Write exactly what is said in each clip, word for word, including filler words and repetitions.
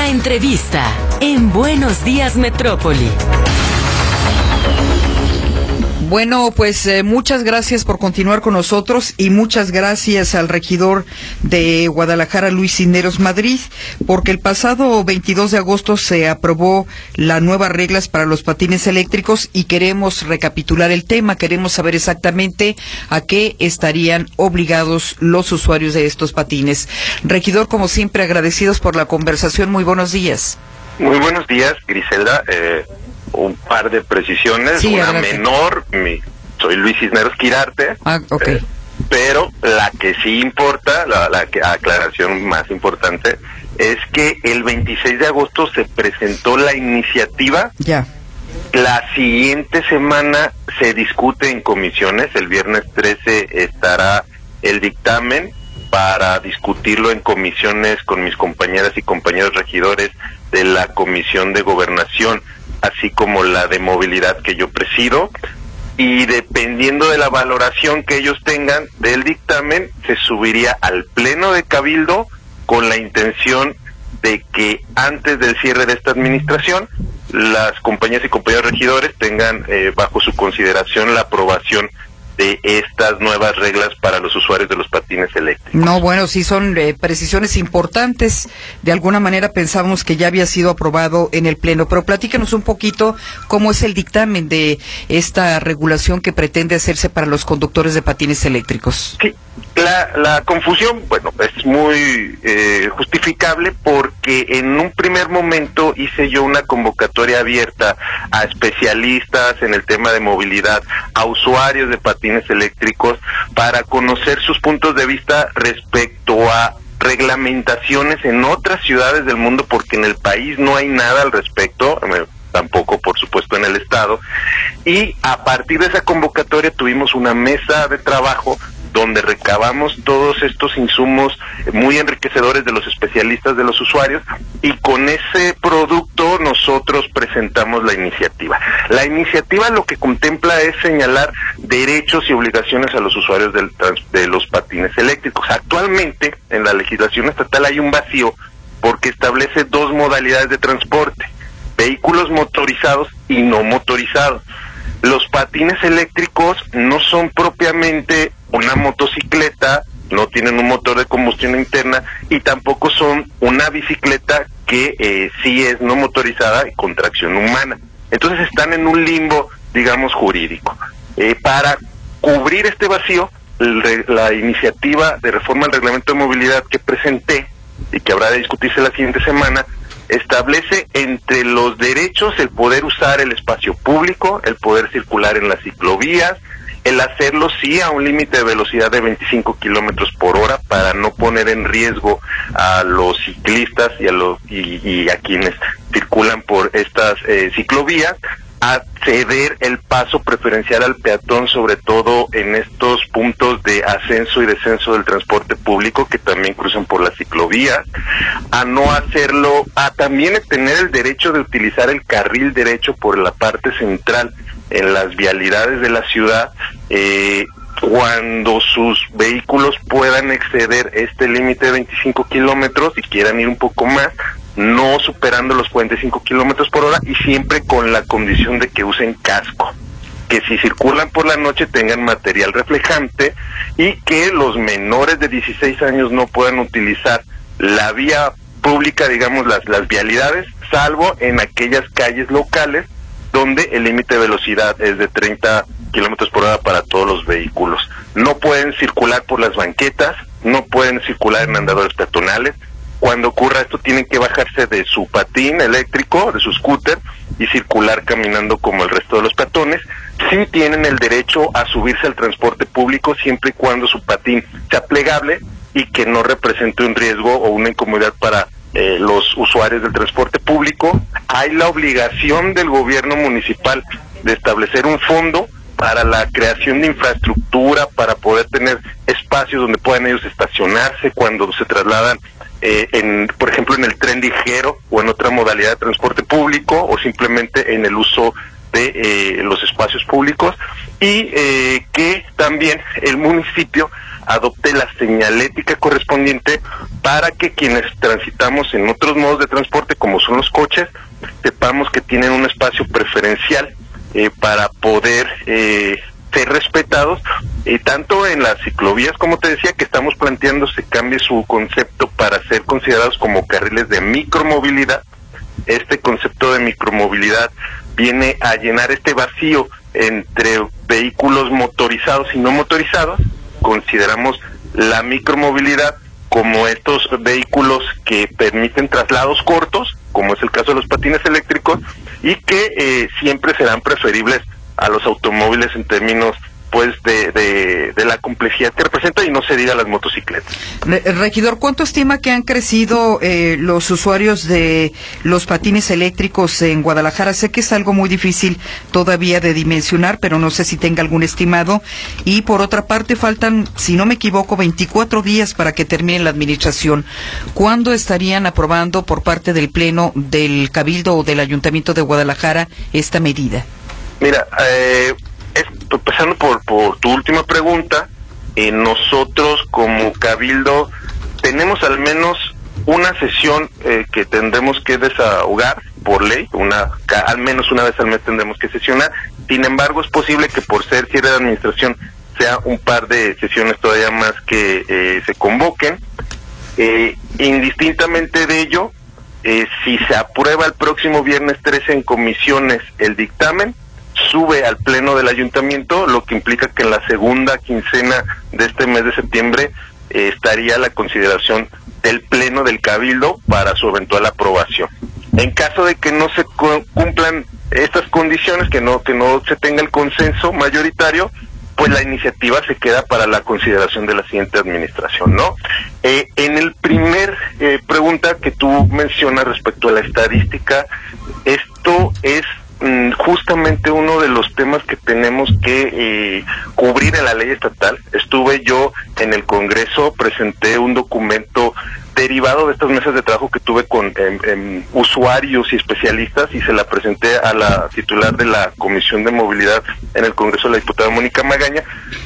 La entrevista en Buenos Días Metrópoli. Bueno, pues eh, muchas gracias por continuar con nosotros y muchas gracias al regidor de Guadalajara, Luis Cisneros Madrid, porque el pasado veintidós de agosto se aprobó las nuevas reglas para los patines eléctricos y queremos recapitular el tema, queremos saber exactamente a qué estarían obligados los usuarios de estos patines. Regidor, como siempre, agradecidos por la conversación. Muy buenos días. Muy buenos días, Griselda. Eh... un par de precisiones, sí, una adelante. menor, mi, soy Luis Cisneros Quirarte, ah, okay. eh, pero la que sí importa, la, la que, aclaración más importante, es que el veintiséis de agosto se presentó la iniciativa, ya. La siguiente semana se discute en comisiones, el viernes trece estará el dictamen para discutirlo en comisiones con mis compañeras y compañeros regidores de la Comisión de Gobernación, así como la de movilidad que yo presido, y dependiendo de la valoración que ellos tengan del dictamen, se subiría al pleno de Cabildo con la intención de que antes del cierre de esta administración, las compañías y compañeros regidores tengan eh, bajo su consideración la aprobación de estas nuevas reglas para los usuarios de los patines eléctricos. No, bueno, sí son eh, precisiones importantes. De alguna manera pensábamos que ya había sido aprobado en el Pleno, pero platícanos un poquito cómo es el dictamen de esta regulación que pretende hacerse para los conductores de patines eléctricos. Sí, la, la confusión, bueno, es muy eh, justificable porque en un primer momento hice yo una convocatoria abierta a especialistas en el tema de movilidad, a usuarios de patines eléctricos, para conocer sus puntos de vista respecto a reglamentaciones en otras ciudades del mundo, porque en el país no hay nada al respecto, tampoco por supuesto en el estado, y a partir de esa convocatoria tuvimos una mesa de trabajo donde recabamos todos estos insumos muy enriquecedores de los especialistas, de los usuarios, y con ese producto nosotros presentamos la iniciativa. La iniciativa lo que contempla es señalar derechos y obligaciones a los usuarios del trans, de los patines eléctricos. Actualmente, en la legislación estatal hay un vacío porque establece dos modalidades de transporte: vehículos motorizados y no motorizados. Los patines eléctricos no son propiamente una motocicleta, no tienen un motor de combustión interna y tampoco son una bicicleta que eh, sí es no motorizada y con tracción humana. Entonces están en un limbo, digamos, jurídico. Eh, para cubrir este vacío, el, la iniciativa de reforma al reglamento de movilidad que presenté y que habrá de discutirse la siguiente semana, establece entre los derechos el poder usar el espacio público, el poder circular en las ciclovías, el hacerlo sí a un límite de velocidad de veinticinco kilómetros por hora para no poner en riesgo a los ciclistas y a los y, y a quienes circulan por estas eh, ciclovías, a ceder el paso preferencial al peatón, sobre todo en estos puntos de ascenso y descenso del transporte público que también cruzan por las ciclovías, a no hacerlo, a también tener el derecho de utilizar el carril derecho por la parte central en las vialidades de la ciudad, eh, cuando sus vehículos puedan exceder este límite de veinticinco kilómetros y quieran ir un poco más, no superando los cuarenta y cinco kilómetros por hora, y siempre con la condición de que usen casco, que si circulan por la noche tengan material reflejante y que los menores de dieciséis años no puedan utilizar la vía pública, digamos las, las vialidades, salvo en aquellas calles locales donde el límite de velocidad es de treinta kilómetros por hora para todos los vehículos. No pueden circular por las banquetas, no pueden circular en andadores peatonales. Cuando ocurra esto tienen que bajarse de su patín eléctrico, de su scooter, y circular caminando como el resto de los peatones. Sí tienen el derecho a subirse al transporte público siempre y cuando su patín sea plegable y que no represente un riesgo o una incomodidad para eh, los usuarios del transporte público. Hay la obligación del gobierno municipal de establecer un fondo para la creación de infraestructura, para poder tener espacios donde puedan ellos estacionarse cuando se trasladan, eh, en, por ejemplo, en el tren ligero o en otra modalidad de transporte público, o simplemente en el uso de eh, los espacios públicos, y eh, que también el municipio adopte la señalética correspondiente para que quienes transitamos en otros modos de transporte, como son los coches, sepamos que tienen un espacio preferencial eh, para poder eh, ser respetados, y tanto en las ciclovías, como te decía, que estamos planteando se cambie su concepto para ser considerados como carriles de micromovilidad. Este concepto de micromovilidad viene a llenar este vacío entre vehículos motorizados y no motorizados. Consideramos la micromovilidad como estos vehículos que permiten traslados cortos, como es el caso de los patines eléctricos, y que eh, siempre serán preferibles a los automóviles en términos pues de, de, de la complejidad que representa, y no se diga las motocicletas. Regidor, ¿cuánto estima que han crecido eh, los usuarios de los patines eléctricos en Guadalajara? Sé que es algo muy difícil todavía de dimensionar, pero no sé si tenga algún estimado. Y por otra parte, faltan, si no me equivoco, veinticuatro días para que termine la administración. ¿Cuándo estarían aprobando por parte del Pleno del Cabildo o del Ayuntamiento de Guadalajara esta medida? Mira, eh... empezando por, por tu última pregunta, eh, nosotros como Cabildo tenemos al menos una sesión eh, que tendremos que desahogar por ley, una al menos una vez al mes tendremos que sesionar. Sin embargo, es posible que por ser cierre de administración sea un par de sesiones todavía más que eh, se convoquen. Eh, indistintamente de ello, eh, si se aprueba el próximo viernes trece en comisiones el dictamen, sube al pleno del ayuntamiento, lo que implica que en la segunda quincena de este mes de septiembre eh, estaría la consideración del pleno del Cabildo para su eventual aprobación. En caso de que no se cumplan estas condiciones, que no que no se tenga el consenso mayoritario, pues la iniciativa se queda para la consideración de la siguiente administración, ¿no? Eh, en el primer eh, pregunta que tú mencionas respecto a la estadística, esto es justamente uno de los temas que tenemos que eh, cubrir en la ley estatal. Estuve yo en el Congreso, presenté un documento derivado de estas mesas de trabajo que tuve con eh, eh, usuarios y especialistas, y se la presenté a la titular de la Comisión de Movilidad en el Congreso, la diputada Mónica Magaña,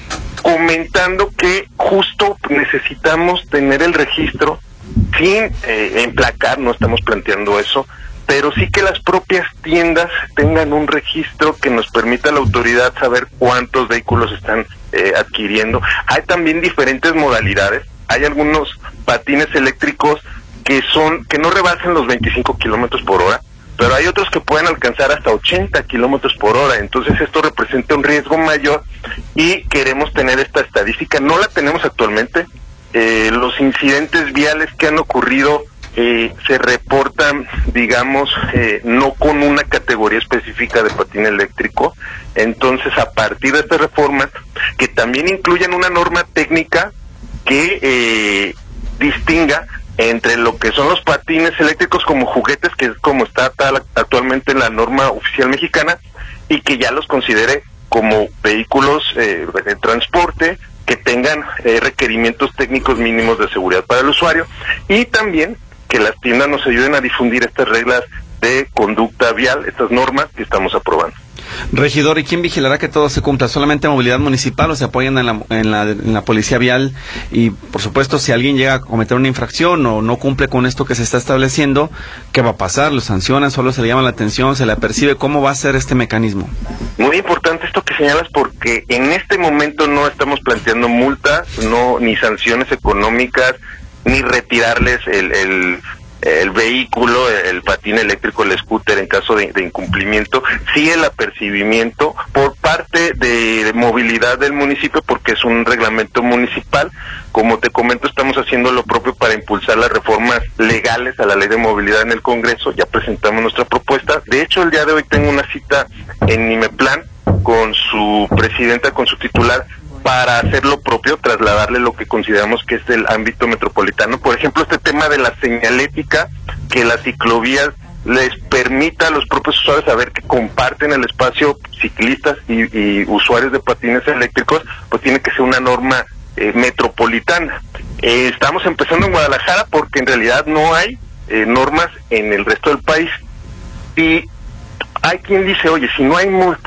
comentando que justo necesitamos tener el registro sin eh, emplacar, no estamos planteando eso, pero sí que las propias tiendas tengan un registro que nos permita a la autoridad saber cuántos vehículos están eh, adquiriendo. Hay también diferentes modalidades. Hay algunos patines eléctricos que son que no rebasan los veinticinco kilómetros por hora, pero hay otros que pueden alcanzar hasta ochenta kilómetros por hora. Entonces esto representa un riesgo mayor y queremos tener esta estadística. No la tenemos actualmente. Eh, los incidentes viales que han ocurrido Eh, se reportan, digamos, eh, no con una categoría específica de patín eléctrico. Entonces, a partir de estas reformas, que también incluyen una norma técnica que eh, distinga entre lo que son los patines eléctricos como juguetes, que es como está tal, actualmente en la norma oficial mexicana, y que ya los considere como vehículos eh, de transporte que tengan eh, requerimientos técnicos mínimos de seguridad para el usuario, y también que las tiendas nos ayuden a difundir estas reglas de conducta vial, estas normas que estamos aprobando. Regidor, ¿y quién vigilará que todo se cumpla? ¿Solamente Movilidad Municipal o se apoyan en la, en la, en la Policía Vial? Y, por supuesto, si alguien llega a cometer una infracción o no cumple con esto que se está estableciendo, ¿qué va a pasar? ¿Lo sancionan? ¿Solo se le llama la atención? ¿Se le apercibe? ¿Cómo va a ser este mecanismo? Muy importante esto que señalas, porque en este momento no estamos planteando multas, no ni sanciones económicas, ni retirarles el, el, el vehículo, el patín eléctrico, el scooter en caso de, de incumplimiento. Sí el apercibimiento por parte de, de movilidad del municipio, porque es un reglamento municipal. Como te comento, estamos haciendo lo propio para impulsar las reformas legales a la ley de movilidad en el Congreso. Ya presentamos nuestra propuesta. De hecho, el día de hoy tengo una cita en Nimeplan con su presidenta, con su titular, para hacer lo propio, trasladarle lo que consideramos que es el ámbito metropolitano. Por ejemplo, este tema de la señalética, que las ciclovías les permita a los propios usuarios saber que comparten el espacio ciclistas y, y usuarios de patines eléctricos, pues tiene que ser una norma eh, metropolitana. Eh, estamos empezando en Guadalajara porque en realidad no hay eh, normas en el resto del país. Y hay quien dice, oye, si no hay multas,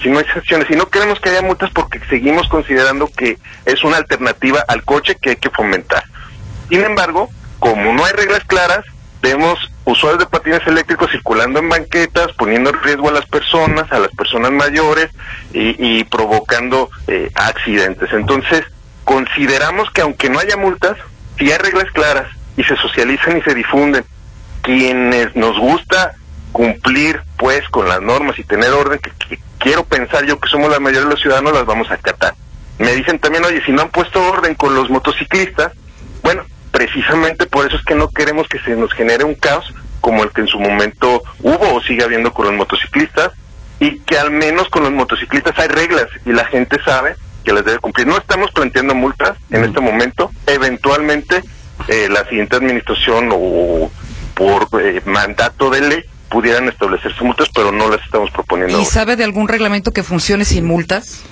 si no hay sanciones, y no queremos que haya multas porque seguimos considerando que es una alternativa al coche que hay que fomentar. Sin embargo, como no hay reglas claras, vemos usuarios de patines eléctricos circulando en banquetas, poniendo en riesgo a las personas, a las personas mayores y, y provocando eh, accidentes. Entonces, consideramos que aunque no haya multas, si hay reglas claras y se socializan y se difunden, quienes nos gusta cumplir pues con las normas y tener orden, que, que quiero pensar yo que somos la mayoría de los ciudadanos, las vamos a acatar. Me dicen también, oye, si no han puesto orden con los motociclistas, bueno, precisamente por eso es que no queremos que se nos genere un caos como el que en su momento hubo o sigue habiendo con los motociclistas, y que al menos con los motociclistas hay reglas y la gente sabe que las debe cumplir. No estamos planteando multas en este momento, eventualmente eh, la siguiente administración o por eh, mandato de ley pudieran establecerse multas, pero no las estamos proponiendo. ¿Y ahora. sabe de algún reglamento que funcione sin multas?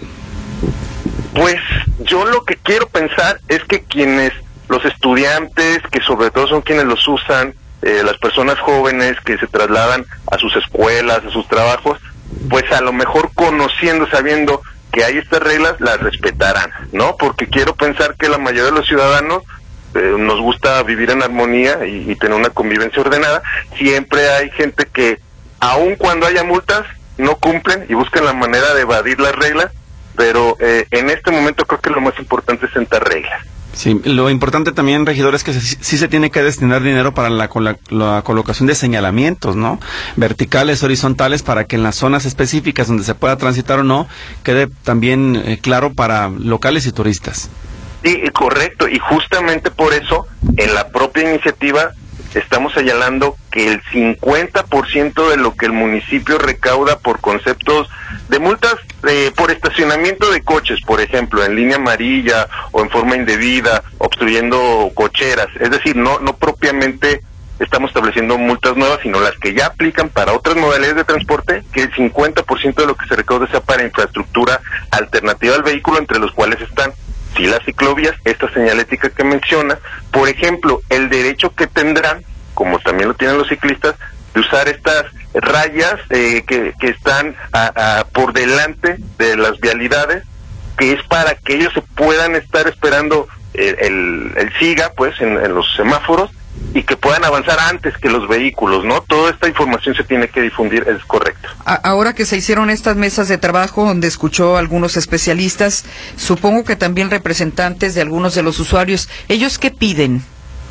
Pues yo lo que quiero pensar es que quienes, los estudiantes, que sobre todo son quienes los usan, eh, las personas jóvenes que se trasladan a sus escuelas, a sus trabajos, pues a lo mejor conociendo, sabiendo que hay estas reglas, las respetarán, ¿no? Porque quiero pensar que la mayoría de los ciudadanos eh, nos gusta vivir en armonía y, y tener una convivencia ordenada. Siempre hay gente que, aun cuando haya multas, no cumplen y buscan la manera de evadir las reglas, pero eh, en este momento creo que lo más importante es sentar reglas. Sí, lo importante también, regidor, es que sí, sí se tiene que destinar dinero para la, la, la colocación de señalamientos, ¿no? Verticales, horizontales, para que en las zonas específicas donde se pueda transitar o no, quede también eh, claro para locales y turistas. Sí, correcto, y justamente por eso, en la propia iniciativa, estamos señalando que el cincuenta por ciento de lo que el municipio recauda por conceptos de multas eh, por estacionamiento de coches, por ejemplo, en línea amarilla o en forma indebida, obstruyendo cocheras, es decir, no no propiamente estamos estableciendo multas nuevas, sino las que ya aplican para otras modalidades de transporte, que el cincuenta por ciento de lo que se recauda sea para infraestructura alternativa al vehículo, entre los cuales están sí las ciclovías, esta señalética que menciona, por ejemplo, el derecho que tendrán, como también lo tienen los ciclistas, de usar estas rayas eh, que, que están a, a, por delante de las vialidades, que es para que ellos se puedan estar esperando el, el, el SIGA, pues, en, en los semáforos, y que puedan avanzar antes que los vehículos, ¿no? Toda esta información se tiene que difundir, es correcto. Ahora que se hicieron estas mesas de trabajo donde escuchó a algunos especialistas, supongo que también representantes de algunos de los usuarios, ¿ellos qué piden?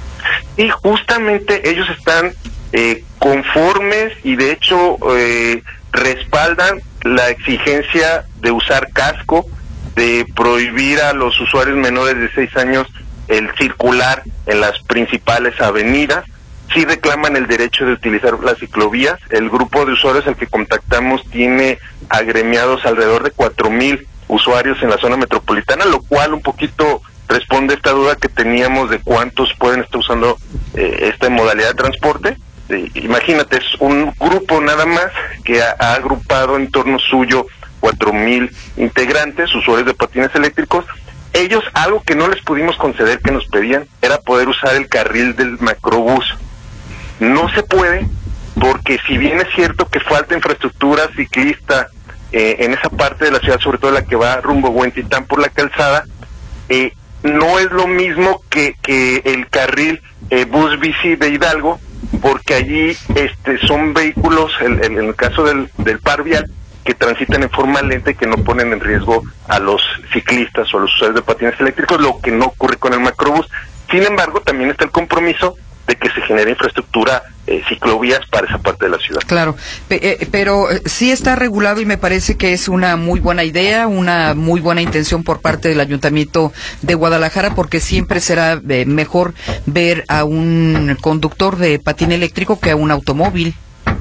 Y justamente ellos están eh, conformes y de hecho eh, respaldan la exigencia de usar casco, de prohibir a los usuarios menores de seis años el circular en las principales avenidas. Sí reclaman el derecho de utilizar las ciclovías. El grupo de usuarios al que contactamos tiene agremiados alrededor de cuatro mil usuarios en la zona metropolitana, lo cual un poquito responde a esta duda que teníamos de cuántos pueden estar usando eh, esta modalidad de transporte. Eh, imagínate, es un grupo nada más que ha, ha agrupado en torno suyo cuatro mil integrantes, usuarios de patines eléctricos. Ellos, algo que no les pudimos conceder que nos pedían, era poder usar el carril del macrobús. No se puede, porque si bien es cierto que falta infraestructura ciclista eh, en esa parte de la ciudad, sobre todo la que va rumbo Huentitán por la calzada, eh, no es lo mismo que, que el carril eh, bus bici de Hidalgo, porque allí este son vehículos, el, el, en el caso del, del par vial, que transitan en forma lenta y que no ponen en riesgo a los ciclistas o a los usuarios de patines eléctricos, lo que no ocurre con el macrobús. Sin embargo, también está el compromiso de que se genere infraestructura, eh, ciclovías para esa parte de la ciudad. Claro, P- eh, pero eh, sí está regulado y me parece que es una muy buena idea, una muy buena intención por parte del Ayuntamiento de Guadalajara, porque siempre será eh, mejor ver a un conductor de patín eléctrico que a un automóvil.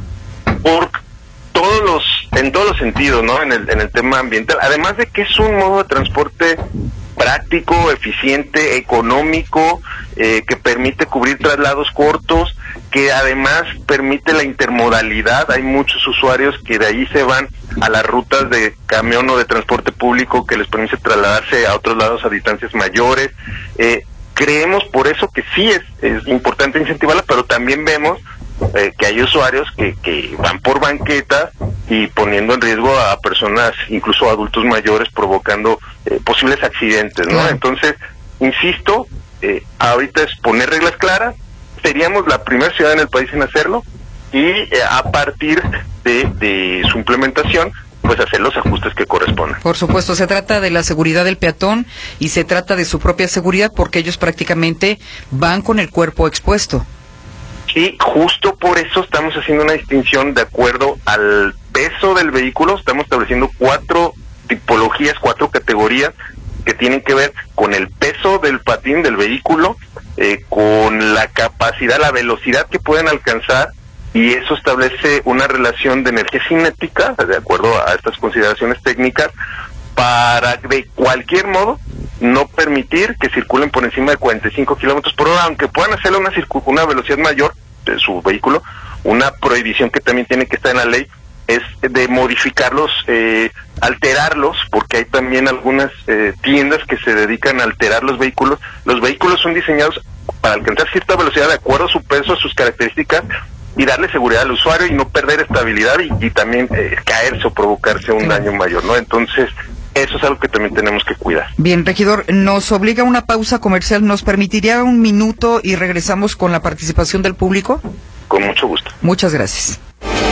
Por todos los, en todos los sentidos, ¿no? En el, en el tema ambiental, además de que es un modo de transporte práctico, eficiente, económico, eh, que permite cubrir traslados cortos, que además permite la intermodalidad. Hay muchos usuarios que de ahí se van a las rutas de camión o de transporte público que les permite trasladarse a otros lados a distancias mayores. Eh, creemos por eso que sí es, es importante incentivarla, pero también vemos eh, que hay usuarios que, que van por banquetas y poniendo en riesgo a personas, incluso adultos mayores, provocando eh, posibles accidentes, ¿no? Claro. Entonces, insisto, eh, ahorita es poner reglas claras, seríamos la primera ciudad en el país en hacerlo, y eh, a partir de, de su implementación, pues hacer los ajustes que correspondan. Por supuesto, se trata de la seguridad del peatón y se trata de su propia seguridad porque ellos prácticamente van con el cuerpo expuesto. Sí, justo por eso estamos haciendo una distinción de acuerdo al peso del vehículo. Estamos estableciendo cuatro tipologías, cuatro categorías que tienen que ver con el peso del patín del vehículo, eh, con la capacidad, la velocidad que pueden alcanzar, y eso establece una relación de energía cinética, de acuerdo a estas consideraciones técnicas, para de cualquier modo no permitir que circulen por encima de cuarenta y cinco kilómetros por hora, aunque puedan hacerle una, circu una velocidad mayor de su vehículo. Una prohibición que también tiene que estar en la ley es de modificarlos, eh, alterarlos, porque hay también algunas eh, tiendas que se dedican a alterar los vehículos. Los vehículos son diseñados para alcanzar cierta velocidad de acuerdo a su peso, a sus características, y darle seguridad al usuario y no perder estabilidad y, y también eh, caerse o provocarse un daño mayor, ¿no? Entonces, eso es algo que también tenemos que cuidar. Bien, regidor, nos obliga una pausa comercial. ¿Nos permitiría un minuto y regresamos con la participación del público? Con mucho gusto. Muchas gracias.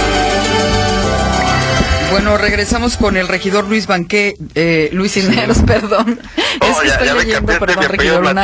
Bueno, regresamos con el regidor Luis Banqué, eh, Luis Cisneros, perdón. Oh, es que ya, estoy ya leyendo, perdón, regidor, una,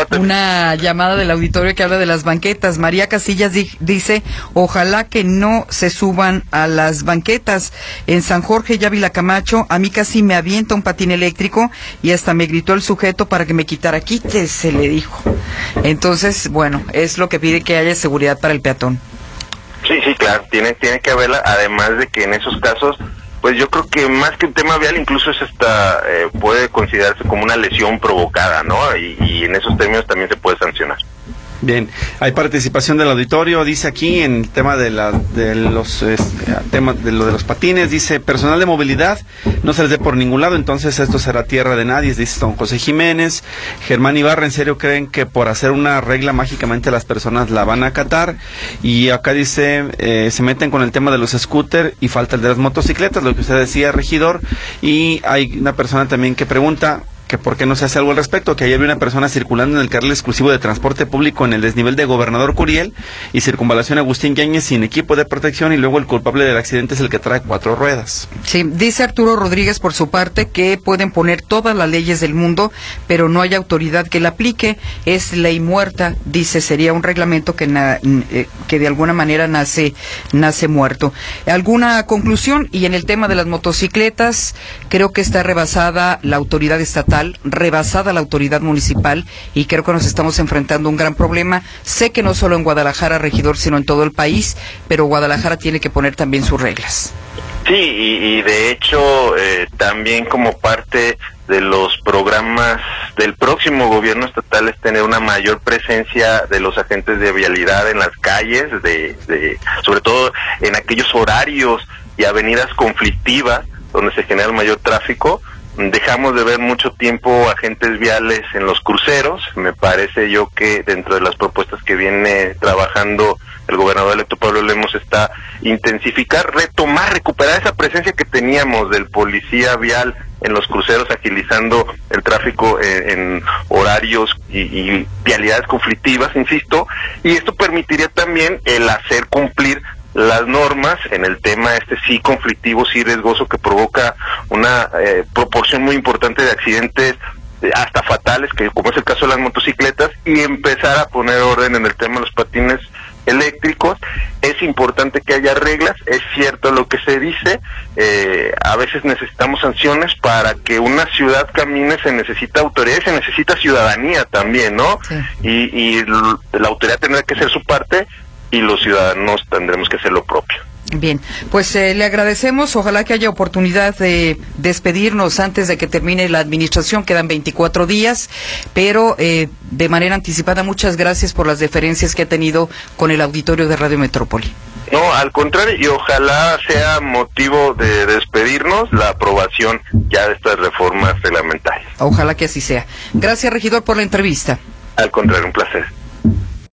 una llamada del auditorio que habla de las banquetas. María Casillas di dice, ojalá que no se suban a las banquetas. En San Jorge, Yávila Camacho, a mí casi me avienta un patín eléctrico y hasta me gritó el sujeto para que me quitara. Quítese, le dijo. Entonces, bueno, es lo que pide, que haya seguridad para el peatón. Sí, sí, claro, tiene, tiene que haberla, además de que en esos casos, pues yo creo que más que un tema vial, incluso es hasta, eh, puede considerarse como una lesión provocada, ¿no? Y, y en esos términos también se puede sancionar. Bien, hay participación del auditorio, dice aquí en el tema de la de los eh, temas de lo de los patines, dice, personal de movilidad no se les dé por ningún lado, entonces esto será tierra de nadie, dice don José Jiménez. Germán Ibarra, ¿en serio creen que por hacer una regla mágicamente las personas la van a acatar? Y acá dice, eh, se meten con el tema de los scooters y falta el de las motocicletas, lo que usted decía, regidor. Y hay una persona también que pregunta que por qué no se hace algo al respecto, que ayer vi una persona circulando en el carril exclusivo de transporte público en el desnivel de Gobernador Curiel y circunvalación Agustín Yáñez sin equipo de protección, y luego el culpable del accidente es el que trae cuatro ruedas. Sí, dice Arturo Rodríguez por su parte que pueden poner todas las leyes del mundo, pero no hay autoridad que la aplique, es ley muerta, dice, sería un reglamento que, na, eh, que de alguna manera nace, nace muerto. ¿Alguna conclusión? Y en el tema de las motocicletas, creo que está rebasada la autoridad estatal, rebasada la autoridad municipal, y creo que nos estamos enfrentando a un gran problema. Sé que no solo en Guadalajara, regidor, sino en todo el país, pero Guadalajara tiene que poner también sus reglas. Sí, y, y de hecho eh, también como parte de los programas del próximo gobierno estatal es tener una mayor presencia de los agentes de vialidad en las calles, de, de sobre todo en aquellos horarios y avenidas conflictivas donde se genera el mayor tráfico. Dejamos de ver mucho tiempo agentes viales en los cruceros. Me parece yo que dentro de las propuestas que viene trabajando el gobernador electo Pablo Lemos está intensificar, retomar, recuperar esa presencia que teníamos del policía vial en los cruceros, agilizando el tráfico en, en horarios y, y vialidades conflictivas, insisto, y esto permitiría también el hacer cumplir las normas en el tema este sí conflictivo, sí riesgoso, que provoca una eh, proporción muy importante de accidentes eh, hasta fatales, que como es el caso de las motocicletas, y empezar a poner orden en el tema de los patines eléctricos. Es importante que haya reglas, es cierto lo que se dice, eh, a veces necesitamos sanciones. Para que una ciudad camine se necesita autoridad y se necesita ciudadanía también, ¿no? Sí. Y, y la autoridad tendrá que hacer su parte y los ciudadanos tendremos que hacer lo propio. Bien, pues eh, le agradecemos, ojalá que haya oportunidad de despedirnos antes de que termine la administración, quedan veinticuatro días, pero eh, de manera anticipada, muchas gracias por las deferencias que ha tenido con el auditorio de Radio Metrópoli. No, al contrario, y ojalá sea motivo de despedirnos la aprobación ya de estas reformas reglamentarias. Ojalá que así sea. Gracias, regidor, por la entrevista. Al contrario, un placer.